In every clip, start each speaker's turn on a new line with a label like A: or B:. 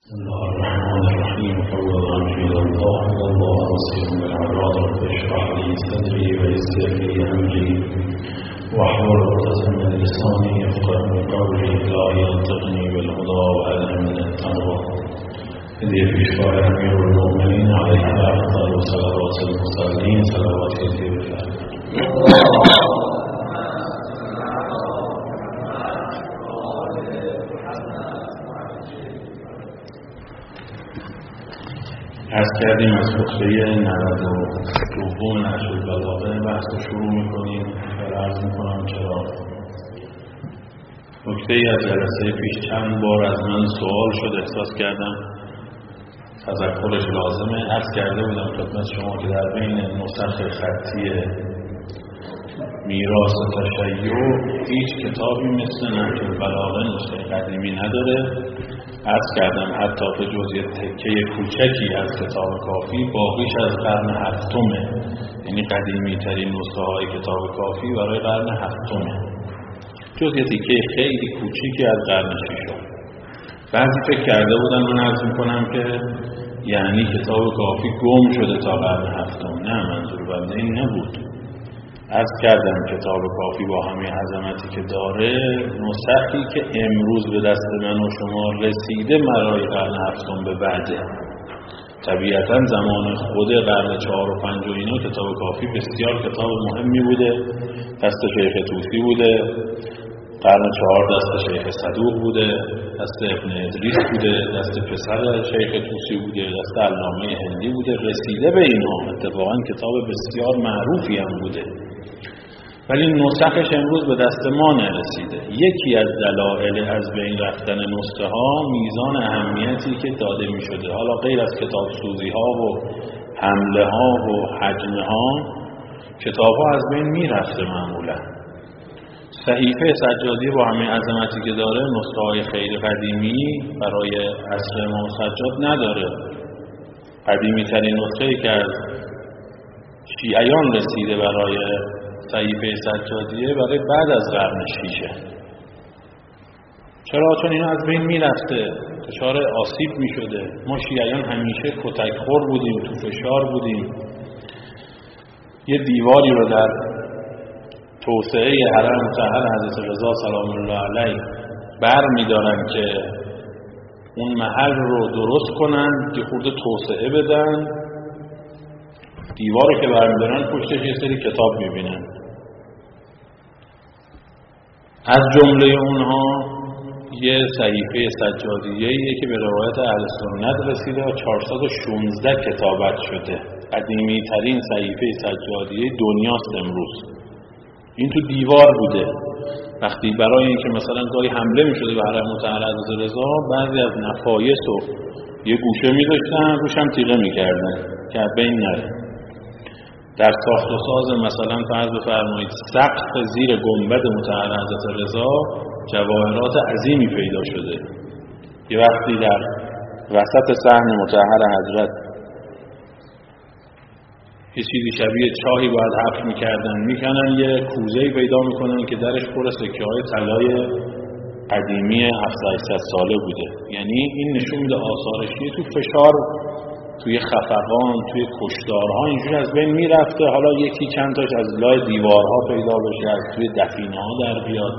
A: بسم الله الرحمن الرحيم. فوض أمري إلى الله والله بصير بالعباد. رب اشرح لي صدري ويسر لي أمري واحلل عقدة من لساني يفقهوا قولي. لا ينطقني بالهدى وهذا من التقوى. هدي بشفاء أمير المؤمنين عليه أفضل صلوات المرسلين صلوات كثير عرض کردیم از خطبه 92 نهج البلاغه بحث رو شروع میکنیم و عرض میکنم چرا. نکته‌ای از جلسه پیش چند بار از من سوال شد، احساس کردم تذکرش لازمه. عرض کرده بودم خدمت شما که در بین نسخ خطی میراث تشیع هیچ کتابی مثل نهج البلاغه نسخه قدیمی نداره. عرض کردم حتی به جز یک تکه کوچکی از کتاب کافی باقیش از قرن هفتمه، یعنی قدیمی ترین نسخه های کتاب کافی برای قرن هفتمه، جز یک تکه خیلی کوچیکی از قرن ششم. بعضی فکر کرده بودن، من عرض میکنم که یعنی کتاب کافی گم شده تا قرن هفتم. نه، منظور بنده این نبود. عرض کردم کتاب کافی با همه عظمتی که داره، نسخی که امروز به دست من و شما رسیده مرای قرن هفتم به بعده. طبیعتا زمان خود قرن 4 و 5 و اینا کتاب کافی بسیار کتاب مهمی بوده. دست شیخ طوسی بوده، قرن 4 دست شیخ صدوق بوده، دست ابن ادریس بوده، دست پسر شیخ طوسی بوده، دست علامه هندی بوده. رسیده به اینها. اتفاقا کتاب بسیار معروفی هم بوده، ولی نسخش امروز به دست ما نرسیده. یکی از دلایل از بین رفتن نسخه ها میزان اهمیتی که داده می شده. حالا غیر از کتاب سوزی ها و حمله ها و حجمه ها، کتاب ها از بین می رفته معمولا. صحیفه سجادی با همه عظمتی که داره نسخه های خیلی قدیمی برای عصر امام سجاد نداره. قدیمی ترین نسخه‌ای که از شیعیان رسیده برای صحیفه سجادیه برای بعد از قرن 6. چرا؟ چون اینا از بین میرفته، دچار آسیب میشده. ما شیعیان همیشه کتکخور بودیم، تو فشار بودیم. یه دیواری رو در توسعه حرم مطهر حضرت رضا سلام الله علیه بر میدارن که اون محل رو درست کنن، که خورده توسعه بدن. دیوار رو که برمیدارن پشتش یه سری کتاب میبینن. از جمله اونها یه صحیفه سجادیه‌ایه که به روایت اهل سنت رسیده و 416 کتابت شده. قدیمی ترین صحیفه سجادیه دنیاست امروز. این تو دیوار بوده. وقتی برای اینکه مثلا گاهی حمله می‌شده به حرم مطهر حضرت رضا، بعضی از نفایس رو یه گوشه می‌ذاشتن، روش هم تیغه می‌کردن که بین نره. در ساخت و ساز مثلا فرض بفرمایید سقف زیر گنبد مطهر حضرت رضا جواهرات عظیمی پیدا شده. یه وقتی در وسط صحن مطهر حضرت یه چیزی شبیه چاهی باید حفر میکردن، میکنن یه کوزه‌ای پیدا میکنن که درش پر سکه‌های طلای قدیمی 700 ساله بوده. یعنی این نشون میده آثارشی تو فشار، توی خفقان، توی کشتارها اینجور از بین میرفته. حالا یکی چند تاش از لای دیوارها پیدا بشه، از توی دفینه ها در بیاد.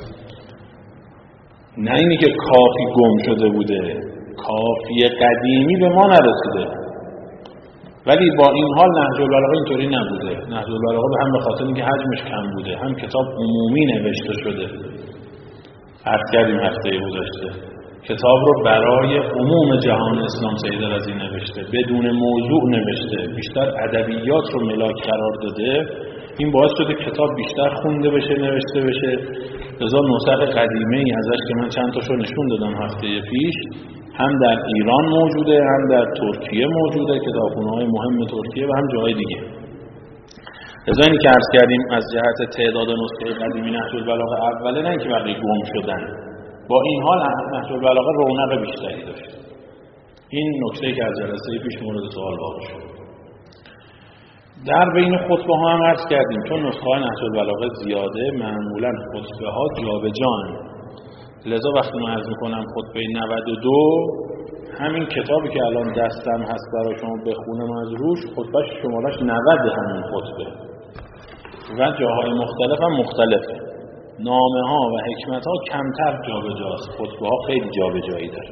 A: نه اینی که کافی گم شده بوده، کافی قدیمی به ما نرسیده. ولی با این حال نهج البلاغه اینطوری نبوده. نهج البلاغه به هم به خاطر اینکه حجمش کم بوده، هم کتاب عمومی نوشته شده. عرض کردیم هفته گذشته کتاب رو برای عموم جهان اسلام سید رضی نوشته، بدون موضوع نوشته، بیشتر ادبیات رو ملاک قرار داده. این باعث شده کتاب بیشتر خونده بشه، نوشته بشه. لذا نسخ قدیمی ازش که من چند تاشو نشون دادم هفته پیش، هم در ایران موجوده، هم در ترکیه موجوده، کتابخونه‌های مهم ترکیه و هم جای دیگه. لذا اینی که عرض کردیم از جهت تعداد نسخه قدیمی نهج البلاغه اوله، نه اینکه بقیه گم شدن. با این حال نهج البلاغه رونق بیشتری داشت. این نکته که از جلسه پیش مورد سوال واقع شد. در بین خطبه ها هم عرض کردیم چون نسخه های نهج البلاغه زیاده، معمولا خطبه ها جابجان. لذا وقتی من عرض میکنم خطبه 92 همین کتابی که الان دستم هست برای شما بخونم از روش، خطبهش شمارش 90 همین خطبه و جاهای مختلف هم مختلفه، نامه ها و حکمت ها کمتر جابجاست، خطبه ها خیلی جابجایی داره.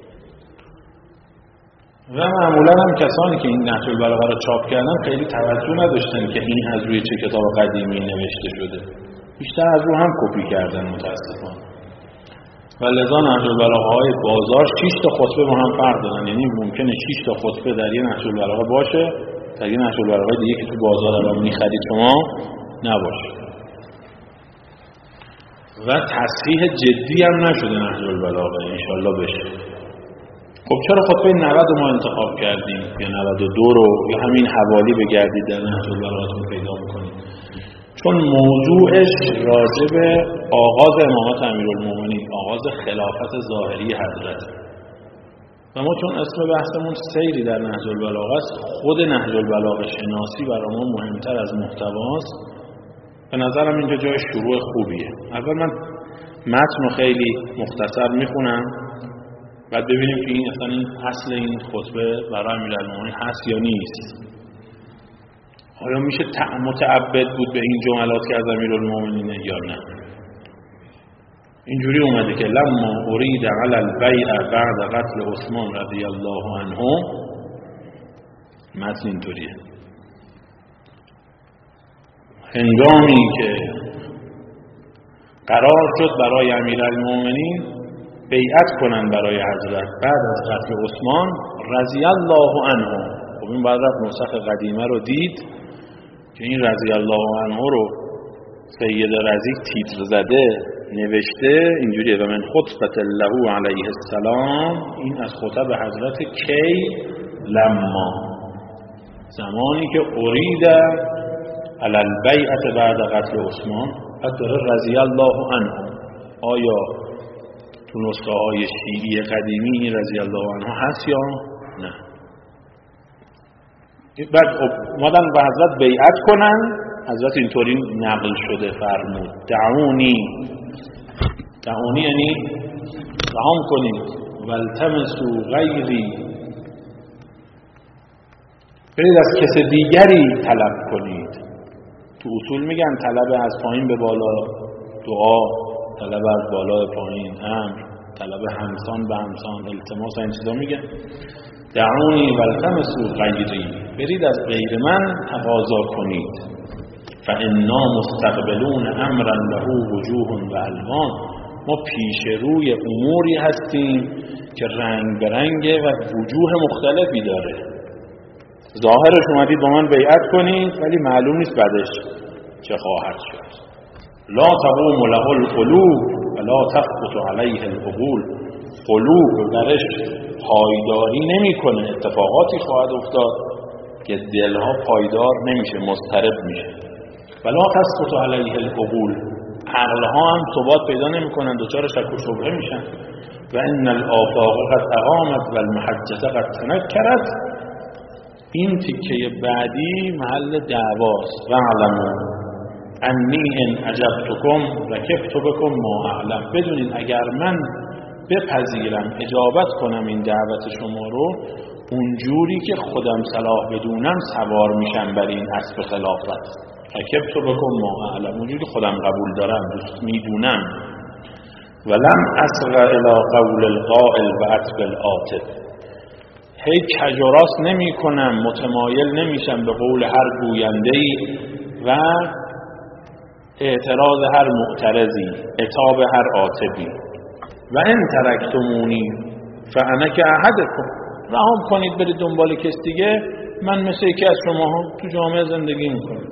A: و معمولا هم کسانی که این نهج البلاغه را چاپ کردن خیلی توجه نداشتن که این از روی چه کتاب قدیمی نوشته شده، بیشتر از رو هم کپی کردن متاسفانه. و لذا نهج البلاغه های بازار 6 تا خطبه با هم فرق دارن، یعنی ممکنه 6 تا خطبه در یه نهج البلاغه باشه، در یه نهج البلاغه دیگه که تو بازار الان می‌خرید شما نباشه. و تصحیح جدی هم نشده نهج البلاغه، انشالله بشه. خب چرا خطبه 90 ما انتخاب کردیم یا 92 رو یا همین حوالی بگردید در نهج البلاغه پیدا می‌کنید؟ چون موضوعش راجع به آغاز امامت امیرالمومنین، آغاز خلافت ظاهری حضرت. و ما چون اسم بحثمون سیری در نهج البلاغه است، خود نهج البلاغه شناسی برای ما مهمتر از محتواست. به نظرم اینجا جای شروع خوبیه. اول من متن رو خیلی مختصر میخونم، بعد ببینیم که این اصلا این اصل این خطبه برای امیرالمومنین هست یا نیست. آیا میشه متعبد بود به این جملات که از امیرالمومنینه یا نه؟ اینجوری اومده که لما ارید علی البیع بعد قتل عثمان رضی الله عنه، متن اینطوریه: هنگامی که قرار شد برای امیرالمومنین بیعت کنن برای حضرت بعد از قتل عثمان رضی الله عنه. خب این بعد رفت نسخ قدیمه رو دید که این رضی الله عنه رو سید رضی تیتر زده نوشته اینجوریه: و من خطبت له علیه السلام، این از خطب حضرت کی؟ لما، زمانی که ارید علی البیعت بعد قتل عثمان، بعد داره رضی الله عنه. آیا تو نسخه های شیعی قدیمی این رضی الله عنه هست یا نه؟ بعد اومدن به حضرت بیعت کنن، حضرت اینطوری نقل شده فرمود: دعونی یعنی رهام کنید، والتمسوا غیری، برید از کس دیگری طلب کنید. تو اصول میگن طلب از پایین به بالا دعا، طلب از بالا به پایین امر، طلب همسان به همسان التماس، این چیزا میگن. دعونی والتمسوا غیری، برید از غیر من تقاضا کنید. فانا مستقبلون امرا له وجوه و الوان، ما پیش روی اموری هستیم که رنگ برنگه و وجوه مختلفی داره. ظاهرش اومدید با من بیعت کنید ولی معلوم نیست بعدش چه خواهد شد. لا تقوم له القلوب ولا تثبت علیه العقول، قلوب درش پایداری نمیکنه، اتفاقاتی خواهد افتاد که دلها پایدار نمیشه، مضطرب میشه. ولا تثبت علیه العقول، عقلها هم ثبات پیدا نمیکنن، دچار شک و شبهه میشن. و ان الآفاق قد اقامت و المحجة قد تنکرت، این تیکه بعدی محل دعواست. و اعلموا انی ان اجبتکم رکبت بکم ما اعلم، بدونید اگر من بپذیرم اجابت کنم این دعوت شما رو، اونجوری که خودم صلاح بدونم سوار میشم بر این اسب خلافت. رکبت بکم ما اعلم، اونجوری خودم قبول دارم، دوست میدونم. ولم اسرع الی قول القائل و عتب العاتب، هی کج و راست نمی کنم، متمایل نمیشم به قول هر گوینده‌ای و اعتراض هر معترضی، عتاب هر عاتبی. و ان ترکتمونی فانا کاحدکم، رها کنید برید دنبال کس دیگه، من مثل یکی از شما هم تو جامعه زندگی میکنم.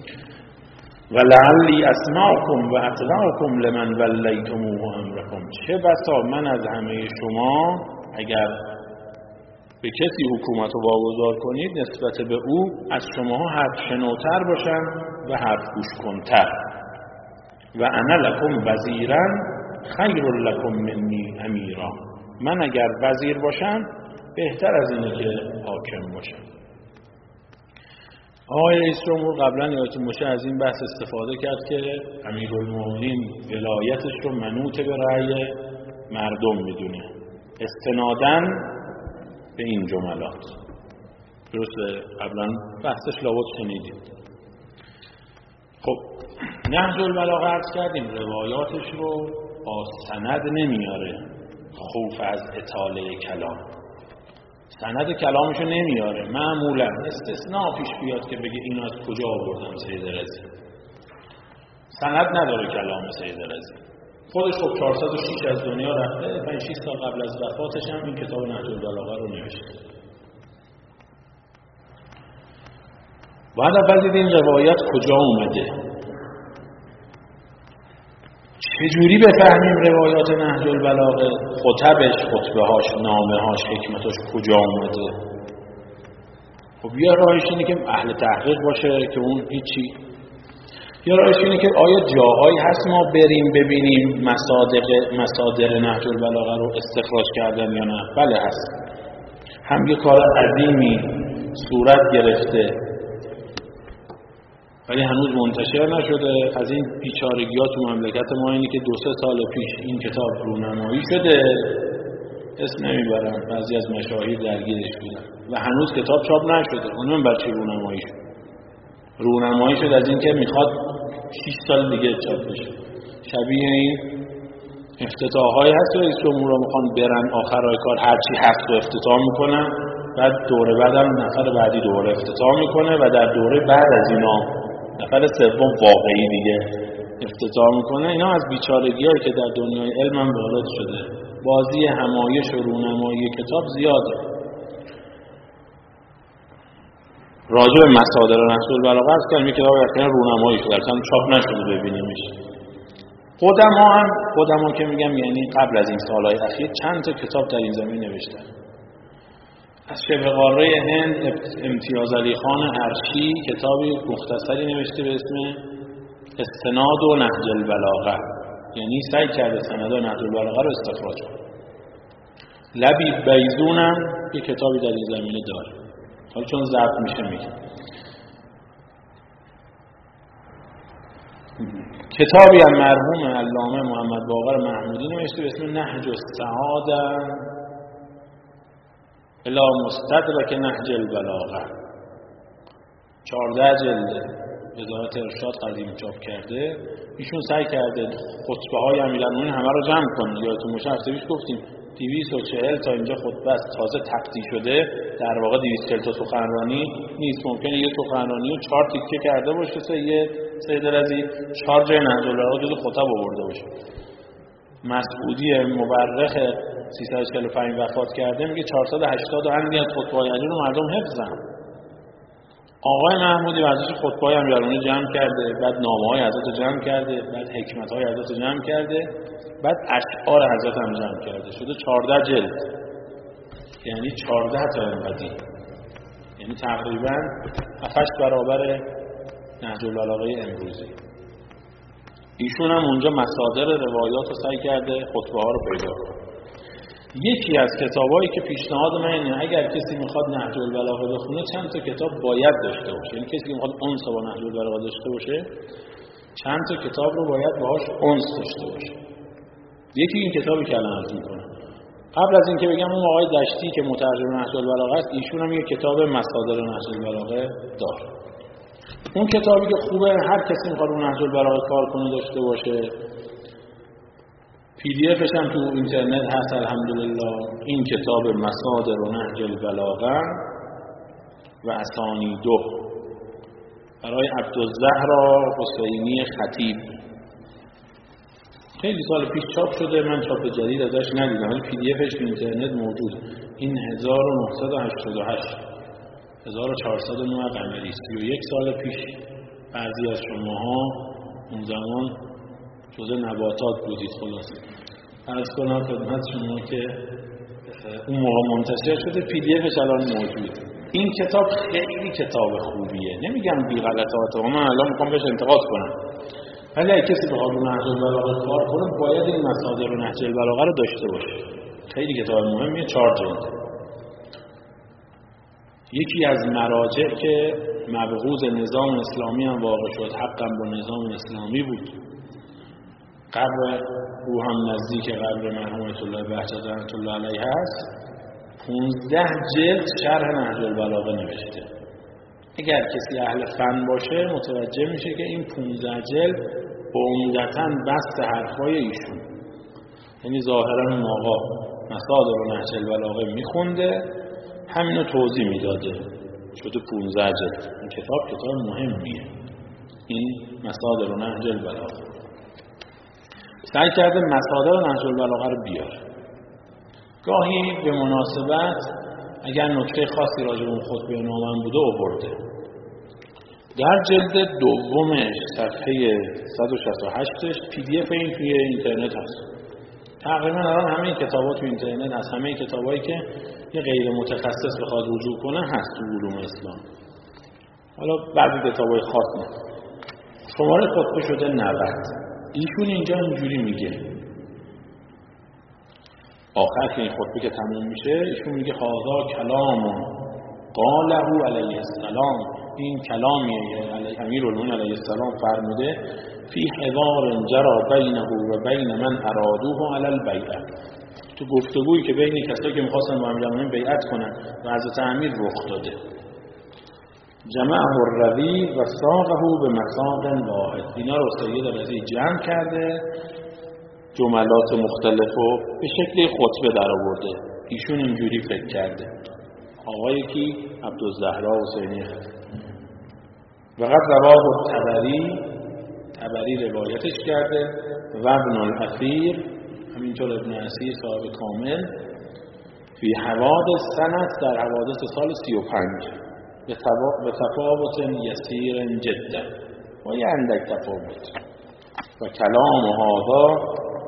A: و لعلی اسمعکم و اطلعکم لمن ولیتموه امرکم، چه بسا من از همه شما اگر به کسی حکومت رو واگذار کنید نسبت به او از شما حرف شنوتر باشم و حرف گوش کنتر. و انا لکم وزیرا خیر لکم منی امیرا، من اگر وزیر باشم بهتر از اینه که حاکم باشم. آقای رئیس جمهور قبلا یادتون باشه از این بحث استفاده کرد که امیرالمومنین ولایتش رو منوط به رأی مردم میدونه، استناداً به این جملات. درسته؟ قبلا بحثش لابد شنیدید. خب نهج البلاغه عرض کردیم روایاتش رو با سند نمیاره، خوف از اطاله کلام، سند کلامشو نمیاره. معمولا استثناء پیش بیاد که بگه اینو از کجا آوردن سید رضی. سند نداره کلام سید رضی. خودش خب 406 از دنیا رفته، 5-6 سال قبل از وفاتش هم این کتاب نهج البلاغه رو نوشته. باید اول دید این روایت کجا اومده، چجوری بفهمیم روایات نهج البلاغه، خطبش، خطبهاش، نامه‌هاش، حکمتاش کجا اومده. خب یا راهش اینه که اهل تحقیق باشه که اون هیچی، یا راهش اینه که آیا جاهایی هست ما بریم ببینیم مصادر نهج البلاغه رو استخراج کردن یا نه. بله هست، هم یه کار عظیمی صورت گرفته ولی هنوز منتشر نشده. از این بیچارگی‌ها تو مملکت ما اینه که 2-3 سال پیش این کتاب رونمایی شده، اسم نمیبرم، بعضی از مشاهیر درگیرش بودن و هنوز کتاب چاپ نشده. اونم بر چی رونمایی شد؟ رونمایی شد از این که میخواد 6 سال دیگه چاپ بشه. شبیه این افتتاح‌های هست رئیس جمهورها میخوان برن آخرای کار هرچی هست رو افتتاح میکنن، بعد دوره بعدم نفر بعدی دوره افتتاح میکنه و در دوره بعد از اینا نفر سوم واقعی دیگه افتتاح میکنه. اینا از بیچارگی‌هایی که در دنیای علم هم وارد شده. بازی همایش و رونمایی کتاب زیاده. راجع به مصادر نهج البلاغه است که کتاب اصلا رونمایی شده، اصلا چاپ نشده ببینیمش. قدما که میگم یعنی قبل از این سالهای اخیر چند تا کتاب در این زمین نوشتن. از شبه قاره هند امتیاز علی خان ارشی کتابی مختصری نوشته به اسم استناد و نهج البلاغه، یعنی سعی کرده سندهای نهج البلاغه رو استخراج کنه. لبیب بیضون هم یه کتابی در این زمینه داره، حالا چون ضبط میشه میگه. کتابی از مرحوم علامه محمد باقر محمودی نوشته به اسم نهج السعاده الی مستدرک نهج البلاغه، 14 جلد، وزارت ارشاد قدیم چاپ کرده. ایشون سعی کرده خطبه های امیرالمومنین همه رو جمع کنه. یادتون باشه هفته پیش گفتیم 240 تا اینجا خطبه است، تازه تقطیع شده، در واقع 240 تا سخنرانی نیست. ممکنه یه سخنرانی رو 4 تیکه کرده باشه، سید رضی 4 جای نهج البلاغه جز خطب آورده باشه. مسعودی مورخ 345 وفات کرده میگه 480 اندی از خطبه‌های علی رو مردم حفظن. آقای محمودی ورزش خطبه‌های امیرالمومنین جمع کرده، بعد نامه‌های حضرت رو جمع کرده، بعد حکمت‌های حضرت رو جمع کرده، بعد اشعار حضرت هم جمع کرده، شده 14 جلد، یعنی 14 تا انقدی، یعنی تقریبا 7 برابر نهج البلاغه امروزی. ایشون هم اونجا مصادر روایات رو سعی کرده خطبه ها رو پیدا کنه. یکی از کتابایی که پیشنهاد من اینه اگر کسی میخواد نهج البلاغه بخونه چند تا کتاب باید داشته باشه، یعنی کسی که میخواد انس با نهج البلاغه داشته باشه چند تا کتاب رو باید باهاش انس داشته باشه. یکی این کتابی که الان عرض میکنم. قبل از اینکه بگم اون آقای دشتی که مترجم نهج البلاغه است، ایشون هم یه کتاب مصادر نهج البلاغه داره. اون کتابی که خوبه هر کسی میخواد اون نهج البلاغه کار کنه داشته باشه. پی دی افش هم تو اینترنت هست الحمدلله. این کتاب مصادر و نهج البلاغه و اسانیده برای عبدالزهرا حسینی خطیب، خیلی سال پیش چاپ شده، من چاپ جدید ازش ندیدم ولی پی دی افش تو اینترنت موجود. این 1988 1409 قمری، 31 سال پیش. بعضی از شماها اون زمان جزء نباتات بودید. خلاصه عرض کنم خدمت شما که اون موقع منتشر شده، پی دی افش الان موجود. این کتاب خیلی کتاب خوبیه، نمیگم بی غلطاته، من الان میخوام بهش انتقاد کنم، ولی اگه کسی بخواد رو نهج البلاغه کار کنه باید این مصادر نهج البلاغه رو داشته باشه. خیلی کتاب مهمیه، 4 جلد. یکی از مراجع که مبعوث نظام اسلامی هم واقع شد، حقا با نظام اسلامی بود. قبر او هم نزدیک قبر مرحوم آیت الله بهجت رحمت الله علیه هست. 15 جلد شرح نهج البلاغه نوشته. اگر کسی اهل فن باشه متوجه میشه که این 15 جلد عمدتاً بست حرفای ایشون، یعنی ظاهراً اون آقا مصادر نهج البلاغه میخونده، همینو توضیح میداده، شده 15 جلد. این کتاب مهمیه، این مصادر نهج البلاغه. سعی کرده مصادر نهج البلاغه رو بیاره. گاهی به مناسبت اگر نکته خاصی راجع به اون خطبه نامم بوده آورده. در جلد دومش صفحه 168ش PDF این توی اینترنت هست. تقریبا الان همه کتابات توی اینترنت هست، همه کتابایی که یه غیر متخصص بخواد رجوع کنه هست تو علوم اسلام. حالا بعضی کتابای خاص نه. شماره خطبه شده 90. ایشون اینجا اینجوری میگه، آخر که این خطبه که تموم میشه ایشون میگه هذا کلام قاله علیه السلام، این کلامیه امیرالمومنین علیه السلام فرموده فی حوار جرى بینه و بین من ارادوه علی البیعه، تو گفتگویی که بین کسایی که میخواستن با امیرالمومنین بیعت کنن و حضرت امیر رخ داده. جمعه الروی و ساقه به مساق واحد، اینا رو سید رضی جمع کرده، جملات مختلفو به شکل خطبه در آورده. ایشون اینجوری فکر کرده، آقای کی؟ عبدالزهرا حسینی هست. وقد رواه طبری روایتش کرده و ابن الاثیر، همینطور ابن اثیر صاحب کامل، فی حوادث سنت، در حوادث سال 35 به تفاوت یسیر جدا، و یه اندک تفاوت. و کلام هذا،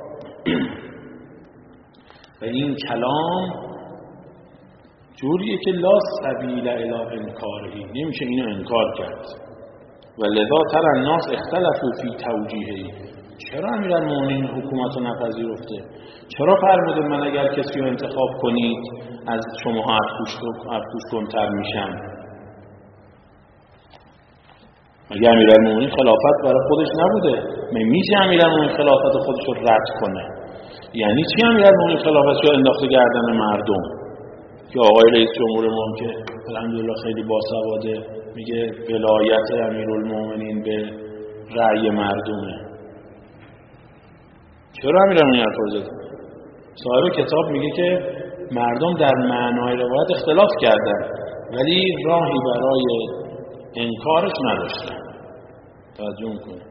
A: و این کلام جوریه که لا سبیل الی انکارهی، نمیشه اینو انکار کرد. و لذا تر الناس اختلفوا فی توجیهی، چرا امیرالمومنین حکومت رو نپذیرفته؟ چرا فرموده من اگر کسی رو انتخاب کنید از شماها افکوش کنتر میشم؟ مگه امیرالمومنین خلافت برای خودش نبوده؟ میشه امیرالمومنین خلافت خودش رو رد کنه؟ یعنی چی امیرالمومنین خلافت رو انداخته گردن مردم؟ که آقای رئیس جمهور ما که الحمدلله خیلی باسواده میگه ولایت امیرالمومنین به رأی مردمه. چرا امیرالمومنین حرف رو زد؟ صاحب کتاب میگه که مردم در معنای روایت اختلاف کردن ولی راهی برای انکارش نداشتن. توجه کنید.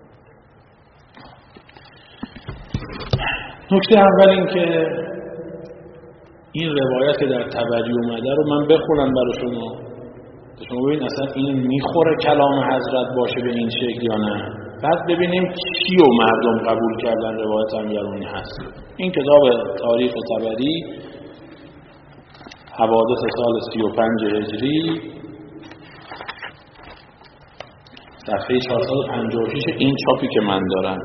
A: نکته اول این که این روایت که در طبری اومده رو من بخونم برای شما تا شما ببینید اصلا این میخوره کلام حضرت باشه به این شکل یا نه. بعد ببینیم چی و مردم قبول کردن روایت امیرالمومنین هست. این کتاب تاریخ طبری، حوادث سال 35 هجری، صفحه 456 این چاپی که من دارم،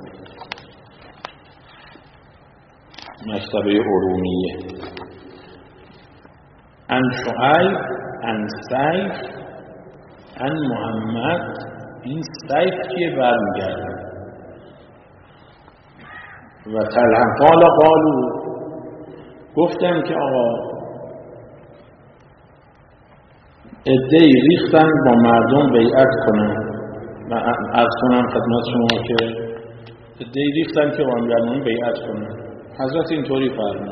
A: مکتبه ارومیه. ان شعیب ان سیف ان محمد، این سیف که برمیگردن و تلهم قالو، گفتن که آقا عده‌ای ریختن با مردم بیعت کنن و عرض کنم خدمت شما که عده‌ای ریختن که با امیرالمومنین بیعت کنن. حضرت اینطوری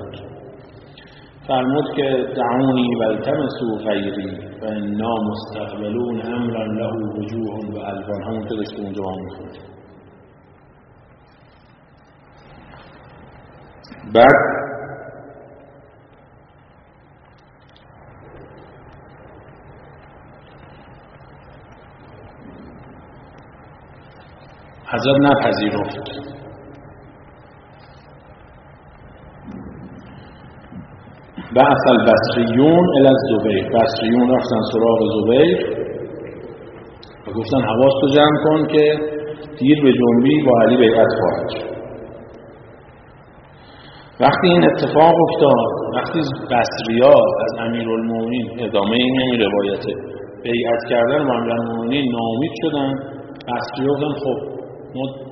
A: فرمود که دعونی والتمسوا غیری و انا مستقبلون امرا له وجوه و الوان، همون که داشته اونجا هم میخوند. بعد حضرت نپذیرفت. بعث البصریون الی الزبیر، بصریون رفتن سراغ زبیر و گفتن حواستو جمع کن که دیر به جنبی با علی بیعت خواهد شد. وقتی این اتفاق افتاد، وقتی بصریا از امیرالمومنین، ادامه این روایته، بیعت کردن با امیرالمومنین ناامید شدن، بصریا گفتن خب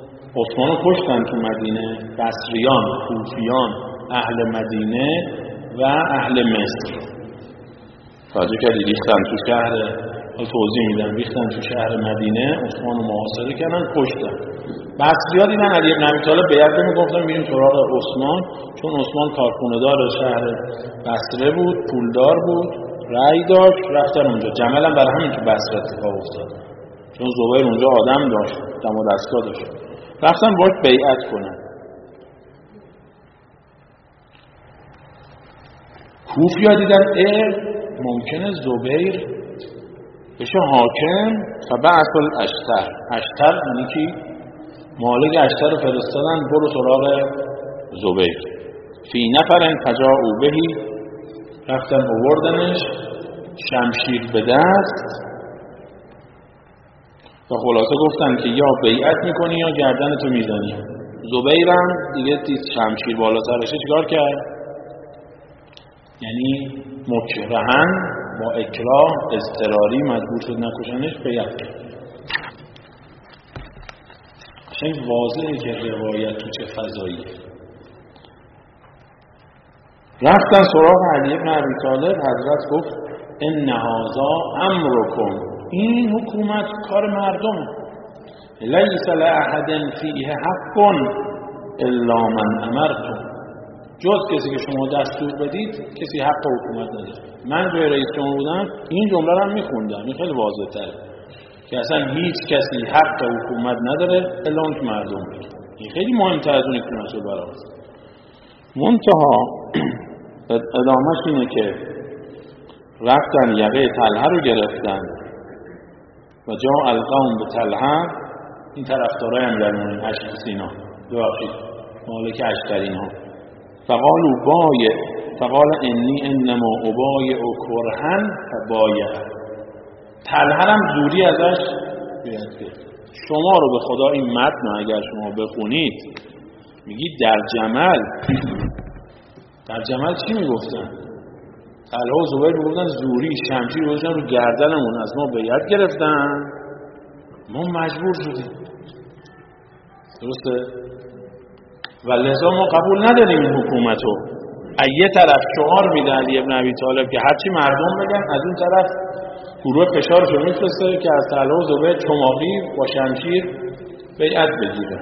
A: عثمانو کشتن تو مدینه، بصریان، کوفیان، اهل مدینه و اهل مصر. توجه کردید ریختن تو شهر، توضیح میدم، ریختن تو شهر مدینه، عثمان رو محاصره کردن، کشتن. بصری‌ها دیدن علی بن ابی طالب بیعت نمی‌کنه، میریم سراغ عثمان، چون عثمان کارخونه‌دار شهر بصره بود، پولدار بود، رأی داشت، رفتن اونجا. جمل هم برای همین تو بصره اتفاق افتاد، چون زبیر اونجا آدم داشت، دم و دستگاه داشت، رفتن باید بیعت کنن. کوفی‌ها دیدن ممکنه زبیر بشه حاکم، فبعث الاشتر. اشتر یعنی کی؟ مالک اشتر رو فرستادن برو سراغ زبیر. فی نفر فجاءوا بهی، رفتن آوردنش شمشیر به دست و خلاصه گفتن که یا بیعت میکنی یا گردنتو میزنی. زبیرم دیگه دید شمشیر بالا سرشه، چیکار کرد؟ یعنی مکرهن با اکراه اضطراری مجبور شد نکشنش، بیعت کرد. قشنگ واضحه که روایت تو چه فضاییه. رفتن سراغ علی بن ابی طالب، حضرت گفت ان هذا امرکم، این حکومت کار مردم، لیس لاحد فیه حق الا من امرتم، جز کسی که شما دستور بدید کسی حق حکومت نداره. من جای رئیس جمهور بودم این جمله رو هم میخوندم، این خیلی واضح تره که اصلا هیچ کسی حق حکومت نداره الا اون که مردم بگه. این خیلی مهمتر از اونه که مسئول براست. منتها ادامهش اینه که رفتن یقه طلحه رو گرفتن و جا القوم به طلحه، این طرفدارای امیرالمومنین اشتر سینا، ببخشید مالک اشترین ها، فقال انی انما ابایع کرهن فبایع. طلحه هم زوری ازش بیعت کرد. شما رو به خدا این متن اگر شما بخونید میگید در جمل چی میگفتن؟ طلحه و زبیر میگفتن زوری شمشیر گذاشتن رو گردنمون، از ما بیعت گرفتن، ما مجبور شدیم. درسته؟ و لذا ما قبول نداریم این حکومتو. از یه طرف شعار میده علی بن ابی طالب که هرچی مردم بگن، از اون طرف گروه فشارشو میفرسته که از طلحه و زبیر چماقی با شمشیر بیعت بگیره.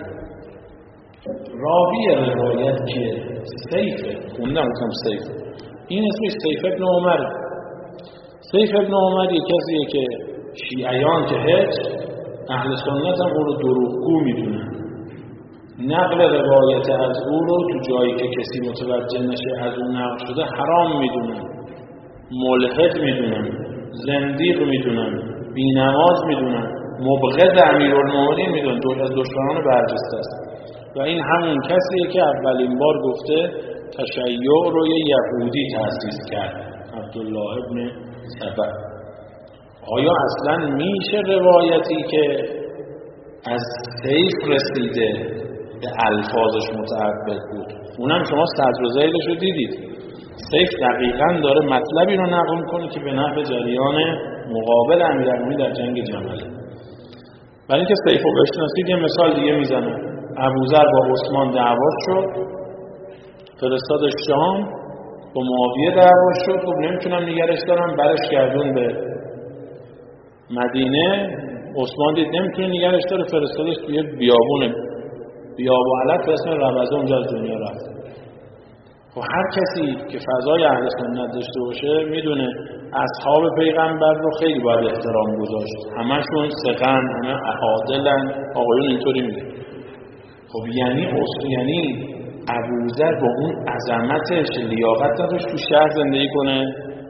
A: راوی روایت که سیف خوندم گفتم سیف، این اسمش سیف ابن عمر. سیف ابن عمر یک کسیه که شیعیان که هیچ، اهل سنت هم اون رو دروغگو میدونن، نقل روایت از او رو تو جایی که کسی متوجه نشه از اون نقل شده حرام میدونن، ملحد میدونن، زندیق میدونن، بی‌نماز میدونن، مبغض امیرالمومنین میدونن، از دشمنان برجسته است. و این همون کسیه که اولین بار گفته تشیع رو یه یهودی تأسیس کرد، عبدالله ابن سبع. آیا اصلا میشه روایتی که از سیف رسیده به الفاظش متعبد بود؟ اونم شما صدر و ذیلش رو دیدید. سیف دقیقاً داره مطلبی رو نقل میکنه که به نفع جریان مقابل امیرالمومنین در جنگ جمل. برای اینکه سیف رو بشناسید یه مثال دیگه میزنم. ابوذر با عثمان دعوا شد، فرستادش شام، با معاویه دعوا شد، خب نمیتونم نگرش دارم، برش گردون به مدینه. عثمان دید نمیتونه نگرش داره، فرستادش توی بیاب و علت به اسم ربزه، اونجا از دنیا رفت. خب هر کسی که فضای اهل سنت داشته باشه میدونه اصحاب پیغمبر رو خیلی باید احترام گذاشت، همشون ثقن، همه عادلن، آقایون اینطوری میگه. خب یعنی ابوذر با اون عظمتش لیاقت نداشت تو شهر زندگی کنه؟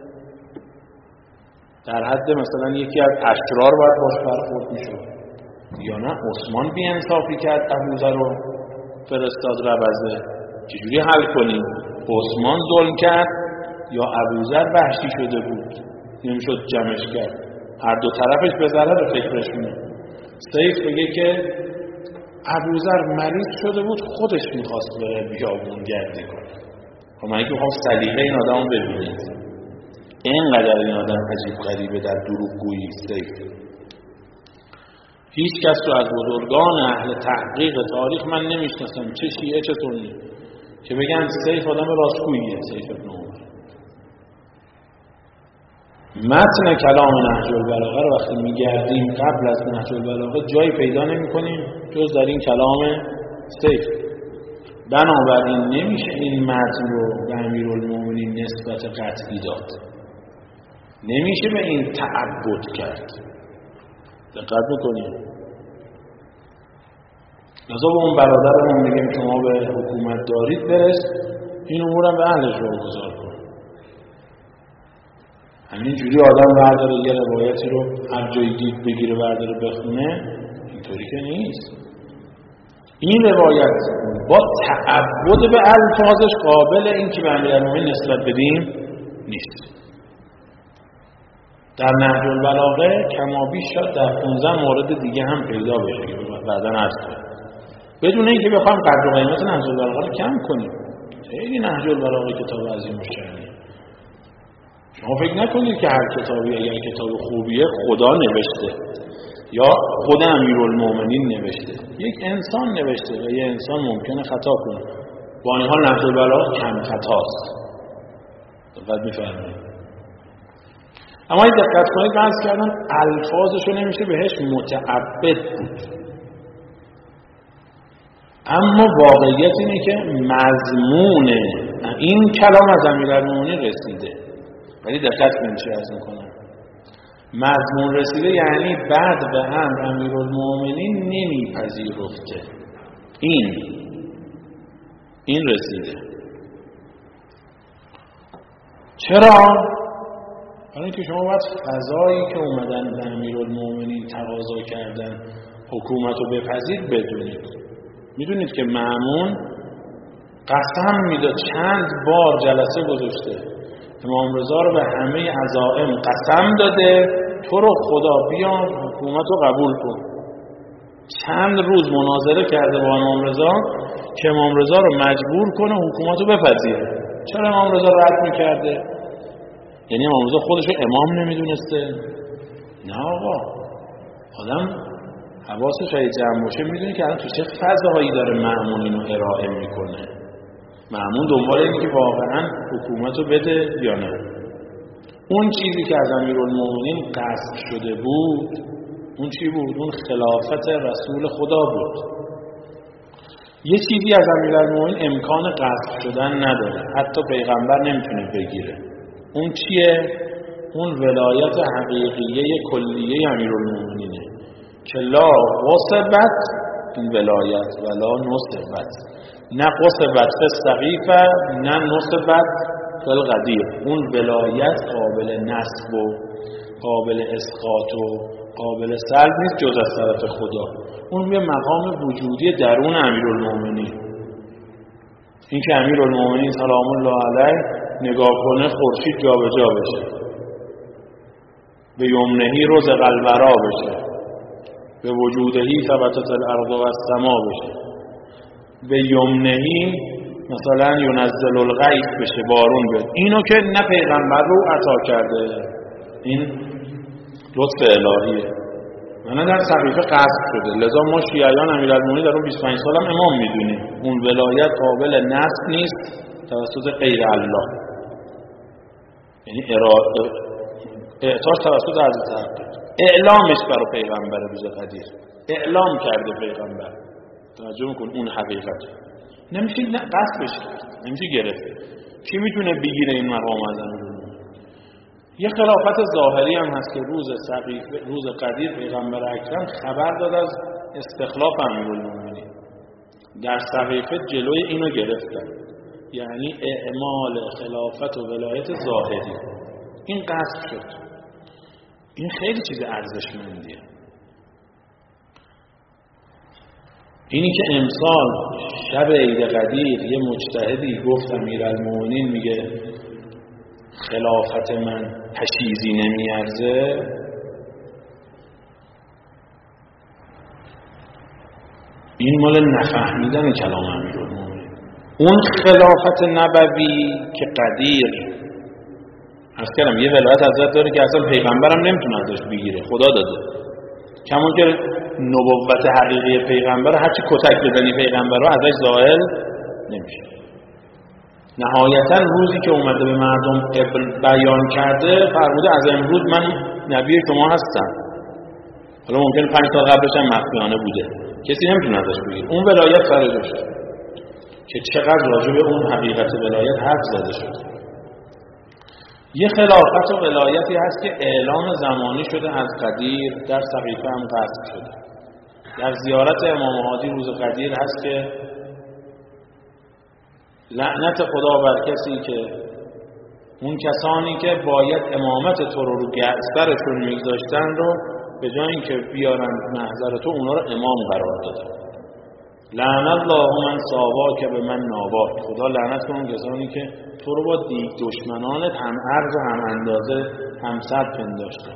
A: در حد مثلا یکی از اشرار باید باش برخورد میشد؟ یا نه عثمان بی انصافی کرد، ابوذر رو فرستاد ربزه؟ چجوری حل کنیم؟ عثمان ظلم کرد یا ابوذر وحشی شده بود نمیشد جمعش کرد؟ هر دو طرفش به ضرر فکرشونه. سیف بگه که ابوذر مریض شده بود، خودش میخواست بره بیابون گردی کنه. خب من میخوام سلیقه این آدم رو ببینید، اینقدر این آدم عجیب غریبه در دروغگویی. سیف هیچ کس رو از بزرگان اهل تحقیق تاریخ من نمیشناسم، چه شیعه چه سنی، که بگن سیف آدم راستگوییه. سیف ابن عمر متن کلام نهج البلاغه رو وقتی میگردیم قبل از نهج البلاغه جایی پیدا نمی‌کنیم جز در این کلام سیف. بنابراین نمیشه این متن رو به امیرالمومنین نسبت قطعی داد، نمیشه به این تعبد کرد. دقت میکنیم. لذا به اون برادرمون میگیم شما به حکومت دارید برس، این امورم به اهلش رو گذار کن. همینجوری آدم برداره یه روایتی رو هر جایی دید بگیره برداره بخونه، اینطوری که نیست. این روایت با تعبد به الفاظش قابل این که به امیرالمومنین نسبت بدیم نیست. در نهج البلاغه کمابیش شاید در 15 مورد دیگه هم پیدا بشه که بعداً عرض کنیم، بدون اینکه بخوایم قدر و قیمت نهج البلاغه رو کم کنیم. خیلی نهج البلاغه کتاب عظیم الشأنه. شما فکر نکنید که هر کتابی اگر کتاب خوبیه خدا نوشته یا خود امیرالمومنین نوشته، یک انسان نوشته و یه انسان ممکنه خطا کنه. با این حال نهج البلاغه کم خطاست. دقت می‌فرمایید. اما این دقت کنید بحث کردن الفاظشو نمیشه بهش متعبد بود، اما واقعیت اینه که مضمون این کلام از امیرالمومنین رسیده. ولی دقت کنید چی عرض میکنم. مضمون رسیده یعنی بعد به هم امیرالمومنین نمیپذیرفته. این رسیده. چرا؟ برای اینکه شما باید فضایی که اومدن به امیرالمومنین تقاضا کردن حکومت رو بپذیر بدونید. میدونید که مأمون قسم میده، چند بار جلسه گذاشته، امام رضا رو به همه عزائم قسم داده تو رو خدا بیا حکومت رو قبول کن. چند روز مناظره کرده با امام رضا که امام رضا رو مجبور کنه حکومت رو بپذیره. چرا امام رضا رد میکرده؟ یعنی امام رضا خودشو امام نمیدونسته؟ نه آقا، آدم حواسش اگه جمع باشه میدونه که الان تو چه فضاهایی داره مأمون اینو ارائه میکنه. مأمون دنبال اینه که واقعا حکومت رو بده یا نه. اون چیزی که از امیرالمومنین قصد شده بود اون چی بود؟ اون خلافت رسول خدا بود. یه چیزی از امیرالمومنین امکان قصد شدن نداره، حتی پیغمبر نمیتونه بگیره. اون چیه؟ اون ولایت حقیقیه کلیه امیرالمومنینه که لا غصبت این ولایت ولا نصبت، نه غصبت فی السقیفه نه نصبت فی القدیر. اون ولایت قابل نصب و قابل اسقاط و قابل سلب نیست جز از طرف خدا. اون یه مقام وجودی درون امیرالمومنین. این که امیرالمومنین سلام الله علیه نگاه کنه خورشید جابجا بشه، به یمنهی رزق الورا بشه، به وجودهی ثبتت الارض و السما بشه، به یمنهی مثلا ینزل الغیث بشه، بارون بیاد. اینو که نه پیغمبر رو عطا کرده، این لطف الهیه و نه در صحیفه قصد شده. لذا ما شیعیان امیرالمومنین در اون 25 سال هم امام میدونیم. اون ولایت قابل نصب نیست توسط غیر الله، یعنی اعطاش توسط حضرت حق، اعلامش برای پیغمبر روز قدیر، اعلام کرده پیغمبر. توجه میکن اون حقیقت نمیشه قصدش کرد، نمیشه گرفت. کی میتونه بگیره این مقام از امیرالمومنین؟ یه خلافت ظاهری هم هست که روز قدیر پیغمبر اکرم خبر داد از استخلاف امیرالمومنین. در صحیفه جلوی اینو گرفتن، یعنی اعمال خلافت و ولایت ظاهری. این قصد شد. این خیلی چیز ارزشمندیه. اینی که امسال شب عید قدیر یه مجتهدی گفت امیرالمومنین میگه خلافت من پشیزی نمیارزه، این مال نفهمیدن کلام امیرالمومنین. اون خلافت نبوی که قدیر عرض کردم یه ولایت حضرت داره که اصلا پیغمبرم نمیتونه ازش بگیره، خدا داده. کما که نبوت حقیقی پیغمبر هرچی کتک بزنی پیغمبر رو ازش زائل نمیشه. نهایتا روزی که اومده به مردم بیان کرده فرموده از امروز من نبی شما هستم. حالا ممکنه 5 سال قبلش هم مخفیانه بوده، کسی نمیتونه ازش بگیره. اون ولایت سر جاش که چقدر راجع به اون حقیقت ولایت حرف زده شده. یه خلافت و ولایتی هست که اعلام زمانی شده از قدیر، در صحیفه هم قصد شده. در زیارت امام هادی روز قدیر هست که لعنت خدا بر کسی که اون کسانی که باید امامت تو رو سرشون میگذاشتن رو به جای اینکه بیارن محضر تو اونا رو امام قرار داده. لعنت الله من ساوا که به من نابا. خدا لعنت کنه کسانی که تو رو با دیگ دشمنانت هم عرض و هم اندازه هم صد پنداشته.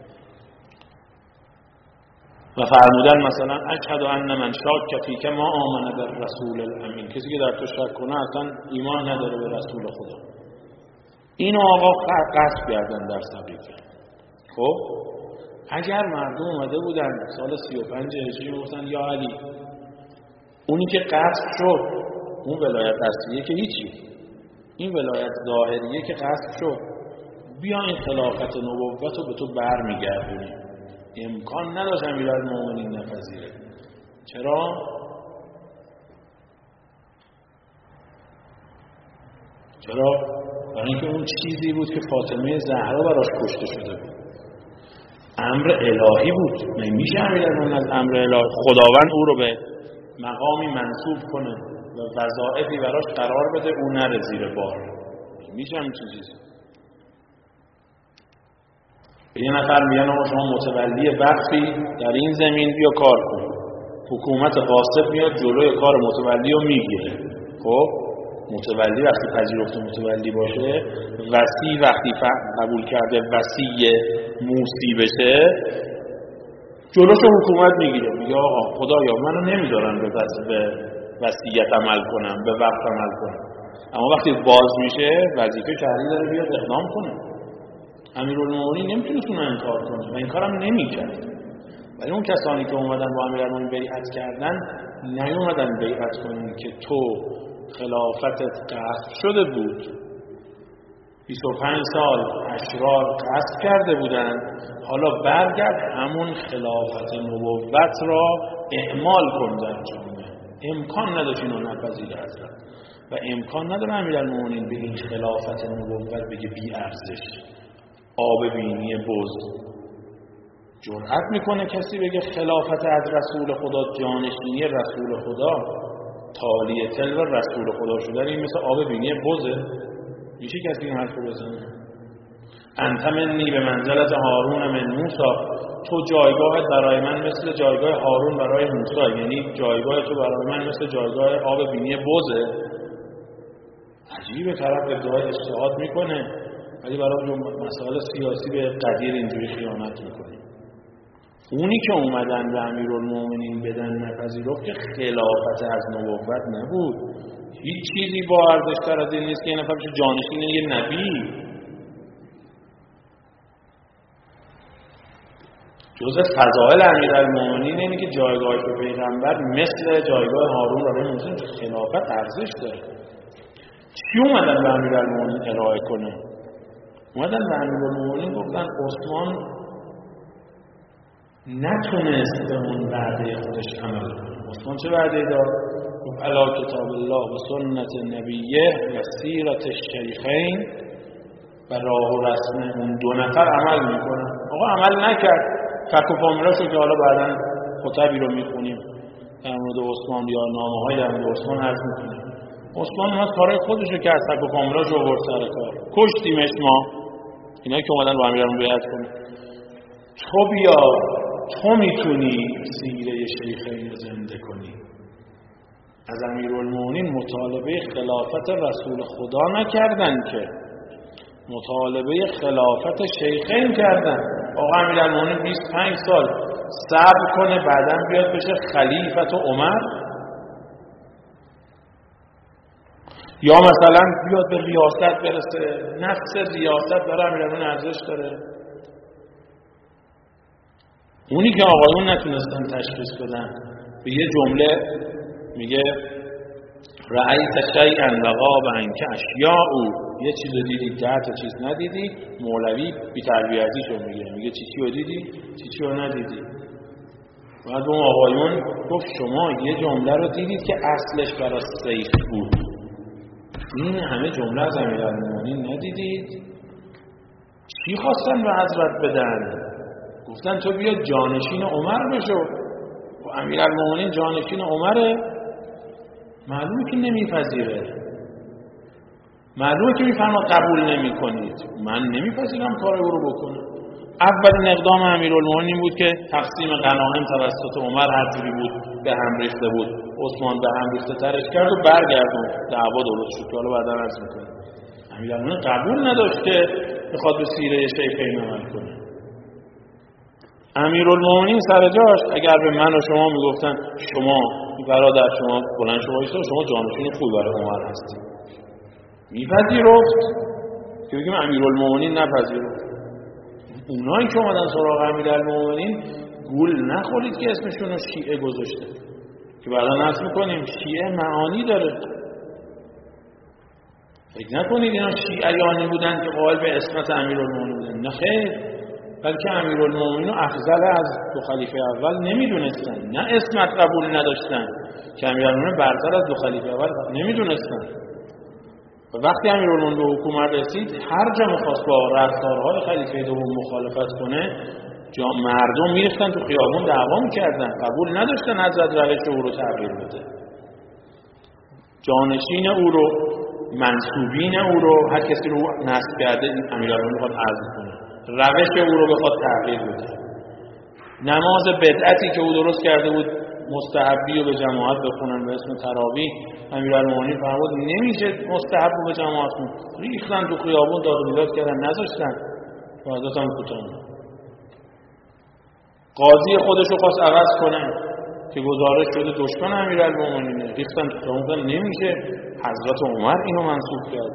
A: و فرمودن مثلا اشهد ان من شاک فیک ما آمن بالرسول الامین. کسی که در تو شک کنه اصلا ایمان نداره به رسول خدا. اینو آقا قصد کردن در صحیفه. خب اگر مردم اومده بودن سال 35 هجری گفتن یا علی، اونی که قصد شد اون ولایت اصلیه که هیچی، این ولایت ظاهریه که قصد شد، بیا این خلافت نبوت رو به تو برمیگردونیم. امکان نداشت امیرالمومنین نپذیره. چرا؟ برای اینکه اون چیزی بود که فاطمه زهرا براش کشته شده بود، امر الهی بود. نمیشه امیرالمومنین از امر الهی خداوند او رو به مقامی منصوب کنه و وظایفی براش قرار بده او نره زیر بار. نمیشه همین چیزی. به یه نفر میگن آقا شما متولی وقفی در این زمین بیا کار کن. حکومت غاصب میاد جلوی کار متولی رو میگیره. خب متولی وقتی پذیرفت متولی باشه، وصی وقتی قبول کرده وصی موصی بشه، جلوشو حکومت میگیره. میگه آقا خدایا منو نمیذارن به وصیت عمل کنم، به وقت عمل کنم. اما وقتی باز میشه وظیفه شهری داره بیاد اقدام کنه. امیرالمومنین نمیتونه اون انکار کنه و این کارم نمیکرد. ولی اون کسانی که اومدن با امیرالمومنین بیعت کردن نیومدن بیعت کنن که تو خلافتت قصد شده بود، 25 سال اشرار قصد کرده بودن، حالا برگرد همون خلافت نبوت را اعمال کن در جامعه. امکان نداشت اینو نپذیره حضرت و امکان نداره امیرالمومنین به این خلافت نبوت بگه بی ارزش، آب بینی بز. جرأت میکنه کسی بگه خلافت از رسول خدا، جانشینی رسول خدا، تالی تلو رسول خدا شده، این مثل آب بینی بزه؟ میشه کسی این حرف رو بزنه؟ انت منی به منزلت هارون من موسی، تو جایگاهت برای من مثل جایگاه هارون برای موسی، یعنی جایگاه تو برای من مثل جایگاه آب بینی بزه. عجیبه، طرف ادعای اجتهاد میکنه ولی برای مسائل سیاسی به قدیر اینجوری خیانت میکنه. اونی که اومدن به امیرالمومنین بدن نپذیرفت که خلافت از نبوت نبود. هیچ چیزی با ارزش‌تر از این نیست که یه نفر بشه جانشین یه نبی. جزء فضائل امیرالمومنین اینه که جایگاه پیغمبر مثل جایگاه هارون برای موسی. خلافت ارزش داره. چی اومدن به امیرالمومنین ارائه کنه؟ اومدن به امیرالمومنین گفتن عثمان نتونست به اون وعده خودش عمل کنه. عثمان چه وعده داد؟ گفت علی کتاب الله و سنت نبیه و سیرت الشیخین و راه و رسم اون 2 نفر عمل میکنه. آقا عمل نکرد. فک و فامیلاشو که حالا بعداً خطبی رو میخونیم در مورد عثمان یا نامه‌های در مورد عثمان عرض میکنیم. عثمان ما کارای خودشو که از فک و فامیلاشو آورد سر کار. کشتیمش ما. اینایی که اومدن با امیرالمومنین بیعت کنن. تو بیا، تو میتونی سیره شیخین زنده کنی. از امیرالمومنین مطالبه خلافت رسول خدا نکردن که، مطالبه خلافت شیخین کردن. آقا امیرالمومنین 25 سال صبر کنه بعداً بیاد بشه خلیفت عمر، یا مثلا بیاد به ریاست برسه. نفس ریاست برای امیرالمومنین ارزش داره. اونی که آقایون نتونستن تشخیص بدن به یه جمله میگه رأیت شیئا و غاب عنک اشیاء، یه چیز رو دیدی 10 تا چیز ندیدی. مولوی بی تربیتیشو میگه چی رو دیدی چی رو ندیدی. بعد اون آقایون گفت شما یه جمله رو دیدید که اصلش برای سیف بود، این همه جمله از امیرالمومنین ندیدید؟ چی خواستن به حضرت بدن؟ گفتن تو بیا جانشین عمر بشو. و امیرالمومنین جانشین عمره؟ معلومه که نمیپذیره، معلومه که میفرما قبول نمی کنید. من نمیپذیرم کار او رو بکنم. اولین اقدام امیرالمومنین بود که تقسیم غنایم توسط عمر هر جوری بود به هم ریخته بود، عثمان به هم ریخته ترش کرد و برگردون، دعوا درست شد. حالا بعدا عرض میکنه امیرالمومنین قبول نداشت که بخواد به سیره شیخین عمل کنه. امیرالمومنین سر جاش اگر به من و شما میگفتن شما برادر شما بلند شما ایستاد، شما جانشین خوبی برای عمر هستی، میپذیرفت که بگیم امیرالمومنین نپذیرفت. اونایی که اومدن سراغ امیرالمومنین گول نخورید که اسمشون رو شیعه گذاشته، که بعدا نصب میکنیم شیعه معانی داره. فکر نکنید اینا شیعیانی بودن که قائل به اسمت امیرالمومنین بودن، نه خیر، بلکه امیرالمومنین رو افضل از دو خلیفه اول نمیدونستن، نه اسمت قبول نداشتن، که امیرالمومنین برتر از دو خلیفه اول نمیدونستن. و وقتی امیرالمومنین به حکومت رسید، هر جا می‌خواست با رفتارهای خلیفه دوم مخالفت کنه، مردم می‌ریختن تو خیابون دعوا می‌کردن، قبول نداشتن حضرت روش او رو تغییر بده. جانشین او رو، منسوبین او رو، هر کسی رو نصب کرده امیرالمومنین می‌خواد عزل کنه، روش او رو بخواد تغییر بده. نماز بدعتی که او درست کرده بود مستحبی رو به جماعت بخونن به اسم تراویح، امیرالمومنین فرمود نمیشه مستحب رو به جماعت خون، ریختن تو خیابون داد و بیداد کردن، نذاشتن. حضرت هم کوتاه. قاضی خودش رو خواست عوض کنه که گزارش شده دشمن امیرالمومنینه، ریختن تو خیابون، نمیشه، حضرت عمر اینو منسوب کرد.